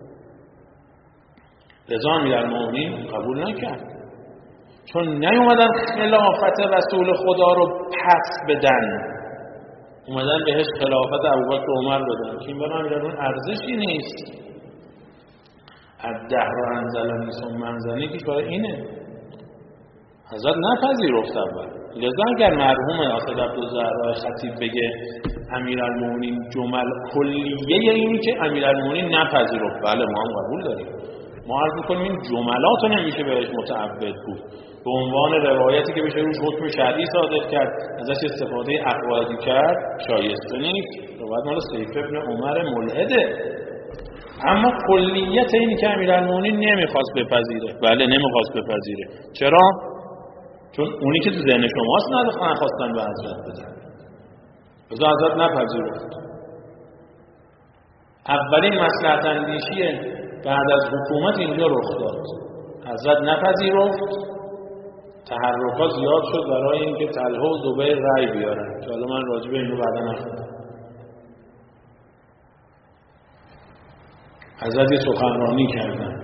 A: لذا امیرالمومنین قبول نکرد، چون نیومدن خلافت رسول خدا رو پس بدن، اومدن بهش خلافت ابوبکر و عمر بدن که این برای امیرالمومنین ارزشی نیست. الدهر انزلنی ثم انزلنی که برای اینه. حضرت نپذیرفت اول. لذا اگر مرحوم آصد عبدالزهرا خطیب بگه امیرالمومنین جمل کلیه اینی که امیرالمومنین نپذیرفت، بله ما هم قبول داریم، ما عرض می‌کنیم این جملات رو نمیشه بهش متعبد بود، به عنوان روایتی که بشه روش حکم شرعی صادر کرد، ازش استفاده عقایدی کرد، شایسته نیست. روایت مال سیف ابن عمر ملحده. اما کلیت اینی که امیرالمومنین نمیخواست بپذیره، بله نمیخواست بپذیره. چرا؟ چون اونی که تو ذهن شماست نخواستن به حضرت بدن، لذا حضرت نپذیرفت. اولین مصلحت اندیشی بعد از حکومت اینجا رخ داد، حضرت نپذیرفت، تحرکات زیاد شد برای اینکه طلحه و زبیر رأی بیارن، که حالا من راجع به اینو بعدا نخوندم. حضرت سخنرانی کردن،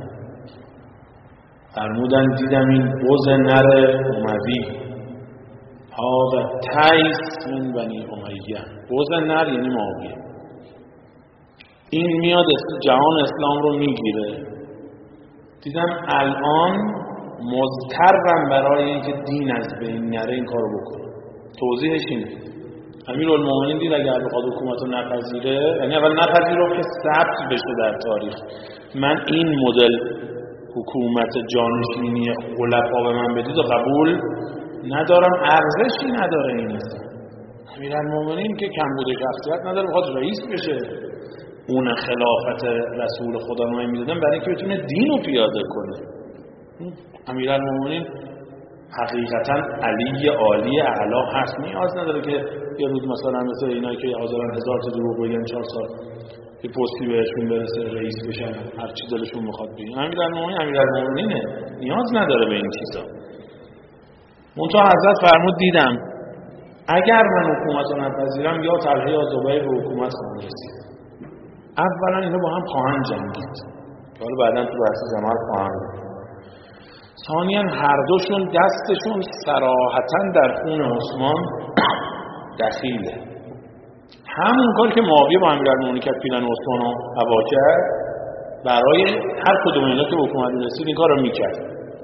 A: فرمودن دیدم این بز نر اموی هذا تیس من بنی امیه. بز نر یعنی معاویه، این میاد جهان اسلام رو میگیره. دیدم الان مضطرم برای اینکه دین از بین نره این کارو بکنم. توضیحش اینه، امیرالمومنین دید اگر بخواد حکومت رو نپذیره، یعنی اول نپذیره که ثبت بشه در تاریخ، من این مدل حکومت جانشینی خلفا به من بدید و قبول ندارم، ارزشی نداره این اصلا. امیرالمومنین که کمبود شخصیت نداره، بخواد رئیس بشه، اون خلافت رسول خدا رو میدادن برای اینکه بتونه دین رو پیاده کنه. امیرالمومنین حقیقتا علی عالی اعلا هست، نیاز نداره که یه روز مثلا مثل اینایی که حاضرن 1000 تا دروغ بگن 4 سال یه پستی بهشون برسه رئیس بشن هر چی دلشون میخواد بگن. امیرالمومنینه، نیاز نداره به این چیزا. منتها حضرت فرمود دیدم اگر من حکومت رو نپذیرم یا طلحه یا زبیر به حکومت خواهند رسید. اولا اینا با هم خواهند جنگید که حالا بعدا تو بحث جماعت خواهند بود. ثانیاً هر دوشون دستشون صراحتاً در خون عثمان دخیله، همون کاری که معاویه با امیرالمومنین کرد پیلن عثمان رو هوا کرد، برای هر کدوم اینا که به حکومت رسید این کار رو میکرد.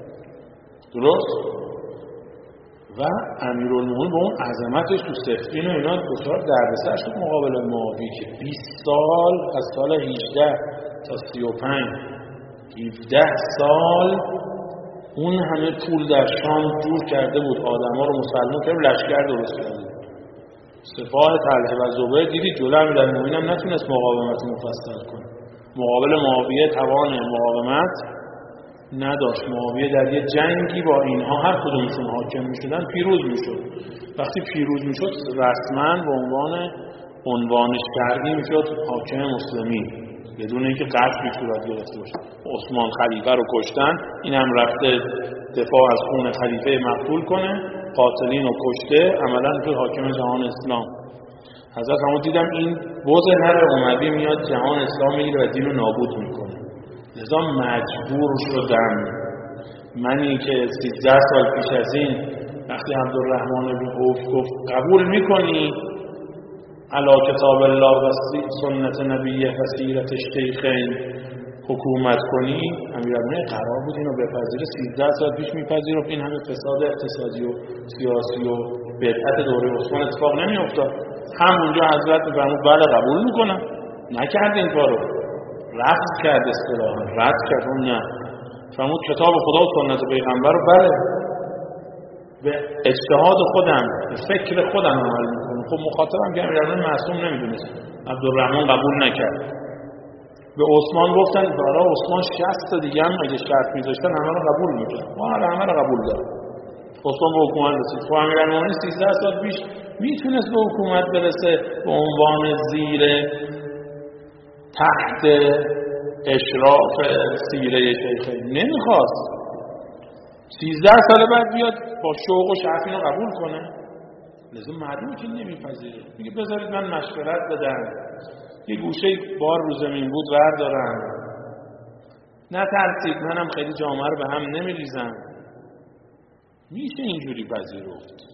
A: درست؟ و امیرالمومنین با اون عظمتش تو صفین و اینا دچار دردسر شد مقابل معاویه که 20 سال از سال 18 تا 35 17 سال اون همه پول در شام جور کرده بود، آدما رو مسلمان کرد، لشکر درست کرده بود. سپاه طلحه و زبیر دیدی جلو امیرالمومنین هم نتونست مقاومت مفصل کنه. مقابل معاویه توان مقاومت نداشت. معاویه در یه جنگی با اینها هر کدومشون حاکم میشدن پیروز میشد. وقتی پیروز میشد رسما به عنوان شرعی میشد حاکم مسلمین، بدون اینکه قتلی صورت گرفته باشه. عثمان خلیفه رو کشتن، این هم رفته دفاع از خون خلیفه مقتول کنه، قاتلین رو کشته، عملا شد حاکم جهان اسلام. حضرت همون دیدم این بوز نر اموی میاد جهان اسلام میگیره و دین رو نابود میکنه. لذا مجبور شدم منی که 13 سال پیش از این وقتی عبدالرحمن بن عوف گفت قبول میکنی علی کتاب الله و سنت نبیه و سیرت الشیخین حکومت کنی، امیرالمومنین قرار بود اینو بپذیره. 13 سال پیش میپذیرفت این همه فساد اقتصادی و سیاسی و بدعت دوره عثمان اتفاق نمیافتاد. همونجا حضرت میفرمود بله قبول میکنم. نکرد این کارو، رفض کرد، اصطلاحا رد کرد. اون نه، فرمود کتاب خدا و سنت پیغمبر رو بله به اجتهاد خودم به فکر خودم عمل میکنم. خب مخاطبم که امیرالمومنین معصوم نمیدونست، عبدالرحمن قبول نکرد. به عثمان گفتن برای عثمان 60 دیگه هم اگه شرط میذاشتن همه رو قبول میکرد. ما همه رو قبول دارم. عثمان به حکومت رسید. خب امیرالمومنین 13 سال پیش میتونست به حکومت برسه به عنوان زیر تحت اشراف سیره شیخین، نمیخواست. 13 سال بعد بیاد با شوق و شعف اینو قبول کنه. لازم معلومه که نمیپذیره. میگه بذارید من مشورت بدم، یه گوشه بار رو زمین بود بردارم، نه ترسید منم خیلی جامعه رو به هم نمیریزم. میشه اینجوری پذیرفت.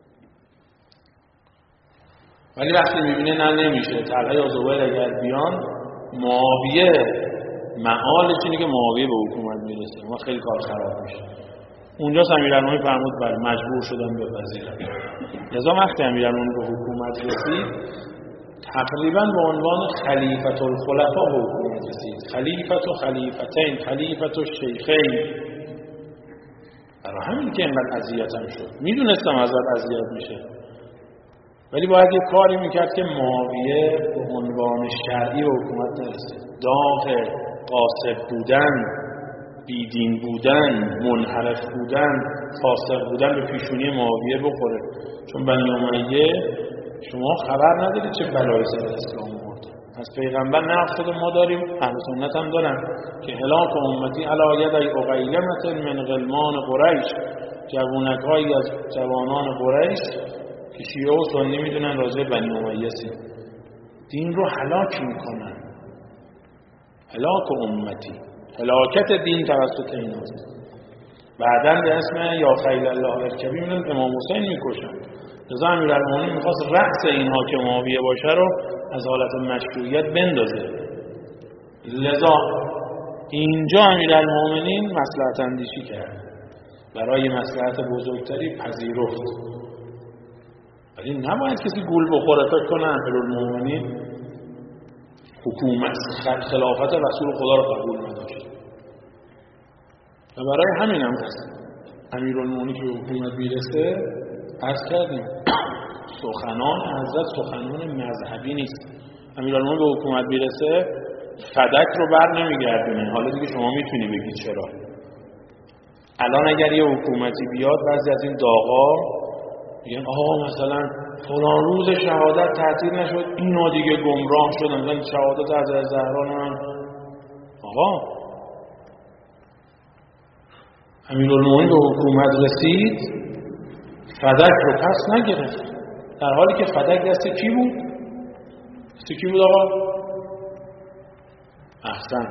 A: ولی وقتی میبینه نه نمیشه، طلحه یا زبیر اگر بیان، معاویه معالش اینه که معاویه به حکومت میرسه، ما خیلی کار خراب میشه. اونجا امیرالمومنین فرمود بله مجبور شدم بپذیرم. لذا وقتی امیرالمومنین به حکومت رسید تقریبا به عنوان خلیفة الخلفاء به حکومت رسید. خلیفة و خلیفتین، خلیفة و شیخین. برای همین که اینقدر اذیتم شد. میدونستم ازت اذیت میشه، ولی باید یه کاری میکرد که معاویه به عنوان شرعی به حکومت نرسید. داغ قاصد بودن، بیدین بودن، منحرف بودن، فاسق بودن به پیشونی معاویه بخوره. چون بنی امیه شما خبر ندارید چه بلایی سر اسلام آورد. از پیغمبر نقصد ما داریم، اهل سنت هم دارن که هلاک امتی علی یدی اغیلمة من غلمان قریش، جوانک‌هایی از جوانان قریش که شیعه و سنی میدونن راجع بنی امیه دین رو هلاک میکنن. هلاک امتی، هلاکت دین توسط ایناست. بعدن به اسم یا خیل الله ارکبی میدونن امام حسین میکشن. لذا امیرالمومنین میخواست رأس اینها که معاویه باشه رو از حالت مشروعیت بندازه. لذا اینجا امیرالمومنین مصلحت اندیشی کرد، برای مصلحت بزرگتری پذیرفت. ولی نباید کسی گول بخوره فکر کنه امیرالمومنین حکومت خلافت رسول خدا رو قبول نداشت. و برای همین هم هست امیرالمومنین که به حکومت میرسه عرض کردیم سخنان حضرت سخنان مذهبی نیست. امیرالمومنین به حکومت میرسه فدک رو بر نمیگردونه. حالا دیگه شما میتونی بگید چرا. الان اگر یه حکومتی بیاد بعضی از این داغا میگن آقا مثلا فلان روز شهادت تعطیل نشد اینا دیگه گمراه شدن، مثلا شهادت حضرت زهرا من. آقا امیرالمومنین به حکومت رسید فدک رو پس نگرفت، در حالی که فدک دست کی بود؟ دست کی بود آقا؟ احسن،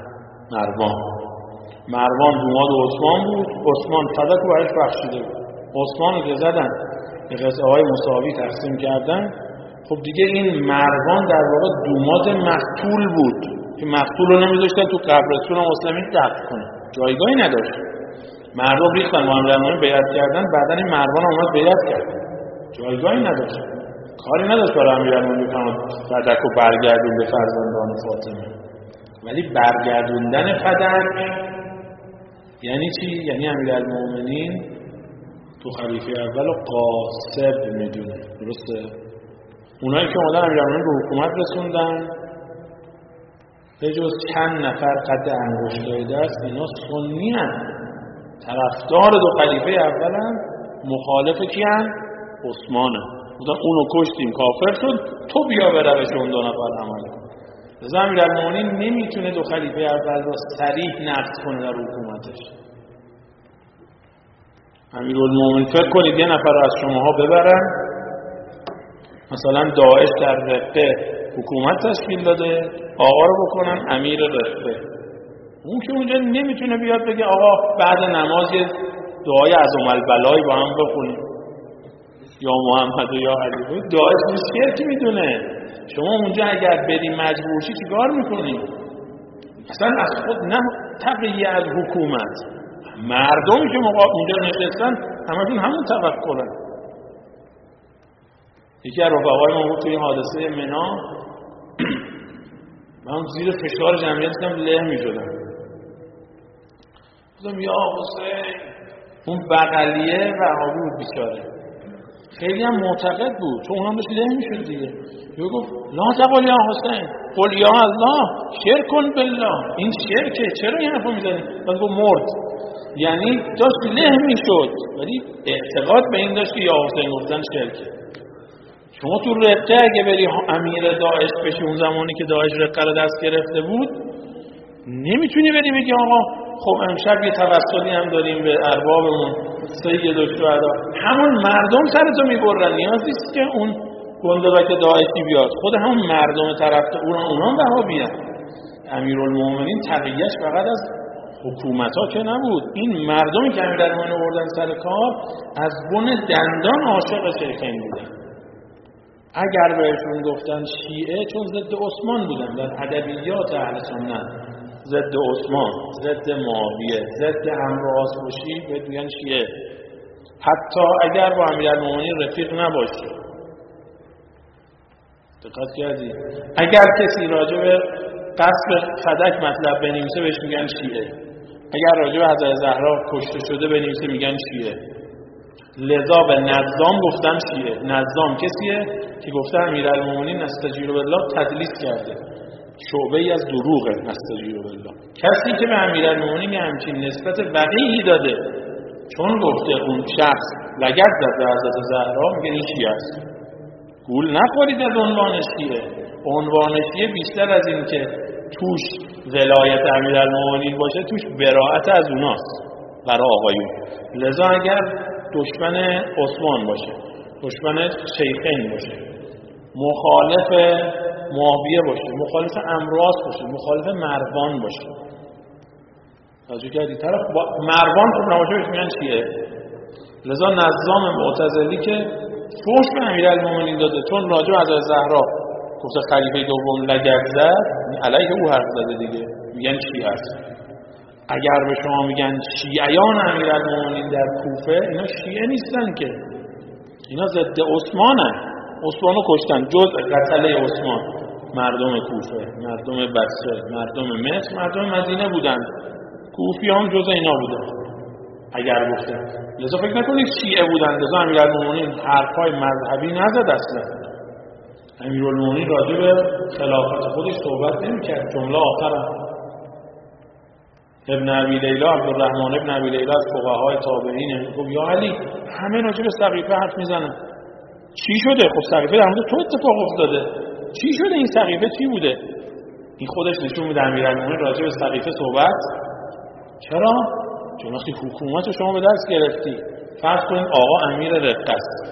A: مروان دوماد عثمان بود. عثمان فدک رو برایش بخشیده بود. عثمان رو که زدن به قطعه های مساوی تقسیم کردن، خب دیگه این مروان در واقع دوماد مقتول بود که مقتول رو نمیذاشتن تو قبرستون مسلمین دفن کنه، جایگاهی نداشت. مردم ریختن با امیرالمومنین بیعت کردن، بعدن این مروان اومد بیعت کرد، جایگاهی نداشت، کاری نداشت برای امیرالمومنین فدک رو برگردون به فرزندان فاطمه. ولی برگردوندن فدک یعنی چی؟ یعنی امیرالمومنین تو خلیفه اول قاصب میدونه، درسته؟ اونایی که اومدن امیرالمومنین رو حکومت رسوندن به جز چند نفر قد انگشتای دست، اینا سنی هستن، طرفدار دو خلیفه اول هم، مخالف کی هم؟ عثمانه. بودن اونو کشتیم کافر شد، تو بیا به روش اون دو نفر عمل کن. لذا امیرالمومنین نمیتونه دو خلیفه اول را صریح نقد کنه در حکومتش. امیرالمومنین فکر کنید یه نفر رو از شماها ببرن، مثلا داعش در رقه حکومت تشکیل داده، آقا رو بکنن امیر رقه، اون که اونجا نمیتونه بیاد بگه آقا بعد نماز یه دعای عظم البلایی با هم بخونیم یا محمد و یا علی. داعش شرک میدونه. شما اونجا اگر بری مجبور شی چیکار میکنی؟ اصلا از خود نه تبعیه از حکومت، مردمی که اونجا نشستن همشون همون توکلن. یکی از رفقای ما بود توی حادثه منا، من زیر فشار جمعیت دیدم له میشدم، گفتم یا حسین. اون بغلیه وهابی بود بیچاره، خیلی هم معتقد بود، چون اونم داشت له میشد دیگه. یه گفت لا تقل یا حسین قل یا الله شرک بالله، این شرکه، چرا این حرفو میزنی؟ بعد گفت مرد. یعنی داشت له میشد ولی اعتقاد به این داشت که یا حسین گفتن شرکه. شما تو رقه اگه بری امیر داعش بشی، اون زمانی که داعش رقه رو دست گرفته بود، نمیتونی بری بگی آقا خب امشب یه توسلی هم داریم به اربابمون سید الشهدا، همون مردم سرتو میبرن، نیاز نیست که اون گندبک داعشی بیاد، خود همون مردم طرف اونام وهابیان. امیرالمومنین تقیه‌اش فقط از حکومت‌ها که نبود، این مردمی که امیرالمومنین آوردن سر کار از بن دندان عاشق شیخین بودن. اگر بهشون گفتن شیعه چون ضد عثمان بودن، در ادبیات اهل سنت ضد عثمان، ضد معاویه، ضد عمرو عاص باشی بهت میگن شیعه، حتی اگر با امیرالمومنین رفیق نباشی. دقت کردی؟ اگر کسی راجع به قصر فدک مطلب بنویسه بهش میگن شیعه، اگر راجع به حضرت زهرا کشته شده بنویسه میگن شیعه. لذا به نظام گفتن شیعه. نظام کسیه که گفته امیرالمومنین نستجیر بالله تدلیس کرده، شعبه ای از دروغه نستجیر بالله. کسی که به امیرالمومنین همچین نسبت وقیحی داده چون گفته اون شخص لگد زد به حضرت زهرا، میگه این شیعه است. گول نخورید از عنوان شیعه. عنوان شیعه بیشتر از این که توش ولایت امیرالمومنین باشه، توش براءت از اوناست برای آقایون. لذا اگر دشمن عثمان باشه، دشمن شیخین باشه، مخالف معاویه باشه، مخالف عمرو عاص باشه، مخالف مروان باشه، توجه کردی؟ طرف مروان خب نباشه بهش میگن شیعه. لذا نظام معتزلی که فحش به امیرالمومنین داده چون راجع به حضرت زهرا گفته خلیفه دوم لگد زد، علیه او حرف زده دیگه، میگن شیعه است. اگر به شما میگن شیعیان امیرالمومنین در کوفه، اینا شیعه نیستن که، اینا ضد عثمانن. عثمانو کشتن، جزء قتله عثمان مردم کوفه، مردم بصره، مردم مصر، مردم مدینه بودن. کوفی هم جزء اینا بودن اگر گفته. لذا فکر نکنید شیعه بودن. لذا امیرالمومنین حرفای مذهبی نزد اصلا. امیرالمومنین راجع به خلافت خودش صحبت نمی‌کرد. جمله آخرم ابن ابی لیلا، عبدالرحمن ابن ابی لیلا از فقهای تابعین، گفت یا علی همه راجع به سقیفه حرف میزنن، چی شده؟ خب سقیفه در مورد تو اتفاق افتاده، چی شده؟ این سقیفه چی بوده؟ این خودش نشون میده امیرالمومنین راجع به سقیفه صحبت. چرا؟ چون وقتی حکومت رو شما به دست گرفتی، فرض کنید آقا امیر رقه است،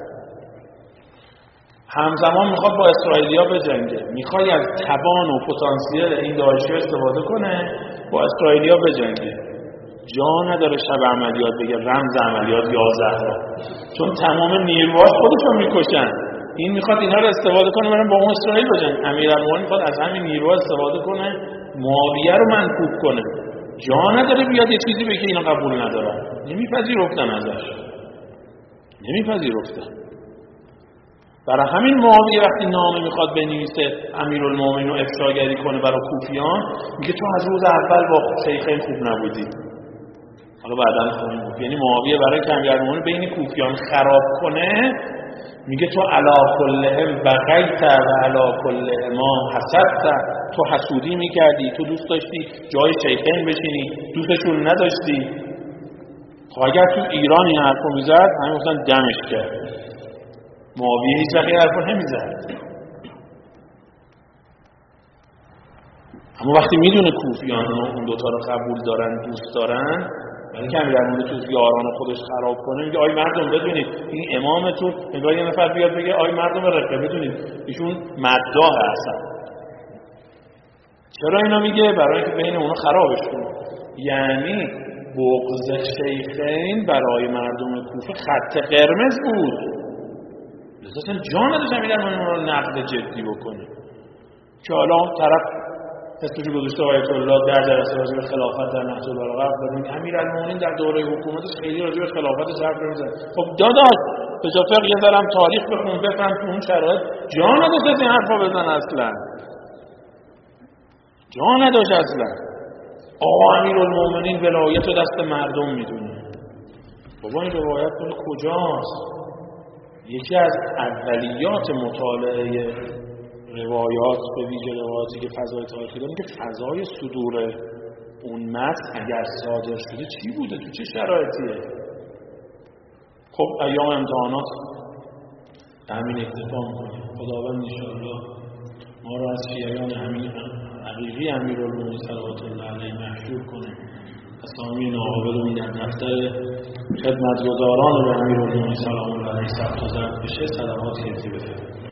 A: همزمان میخواد با اسرائیلیا بجنگه، میخواد از توان و پتانسیل این داعشی استفاده کنه با اسرائیلیا بجنگه، جا نداره شب عملیات بگه رمز عملیات یا زهرا، چون تمام نیروهاش خودشون میکشن. این میخواد اینا رو استفاده کنه برن با اون اسرائیل بجن. امیرالمومنین میخواد از همین نیرو استفاده کنه معاویه رو منکوب کنه. جا نداره بیاد یه چیزی بگه اینا قبول ندارن. نمیپذیرفتن ازش، نمیپذیرفتن. برای همین معاویه وقتی نامه میخواد بنویسه امیرالمومنین رو افشاگری کنه برای کوفیان، میگه تو از روز اول با شیخین خوب نبودی. حالا بعداً خواهیم بود. یعنی معاویه برای که امیرالمومنین بین کوفیان خراب کنه میگه تو علی کلهم بغیت و علی کلهما حسدت، تو حسودی میکردی، تو دوست داشتی جای شیخین بشینی، دوستشون نداشتی. خب اگر تو ایران این حرفو میزد همین گفتن دمش کرد. معاویه هیچ وقت حرفو نمیزد. اما وقتی میدونه کوفیان اون دوتا رو قبول دارن، دوست دارن، یعنی که امیرالمومنین تو یاران خودش خراب کنه، میگه آی مردم بدونید این امامتون، نگاه یه نفر بیاد بگه آی مردم رقه بدونید ایشون مداح هستن. چرا اینا میگه؟ برای اینکه بین اونا خرابش کنه. یعنی بغض شیخین برای مردم کوفه خط قرمز بود. اصلا جا نداشت امیرالمومنین رو نقد جدی بکنه. که حالا طرف اسمشو گذاشته آیت الله در جلسه راجع به خلافت در نهج البلاغه بدون امیرالمومنین در دوره حکومتش خیلی راجع به خلافتش حرف نمیزنه. خب داداش به جا فقه یه ذرم تاریخ بخون بفهم تو اون شرایط جا نداشت این حرفا بزن. اصلا جا نداشت. اصلا آقا امیرالمومنین ولایت رو دست مردم میدونه. بابا این روایت مال کجاست؟ یکی از اولیات مطالعه روایات، به ویژه روایاتی که فضای تاریخی دارن، که فضای صدور اون متن اگر صادر شده چی بوده، تو چه شرایطیه. خب ایام امتحانات همین اکتفا میکنیم. خداوند انشاءالله ما را از شیعیان حقیقی امیرالمومنین صلوات الله علیه محشور کنه. اسامی ناقابلمون در دفتر خدمتگزاران به امیرالمومنین سلام الله علیه ثبت و ضبط بشه. صلوات کسی بفرمایید.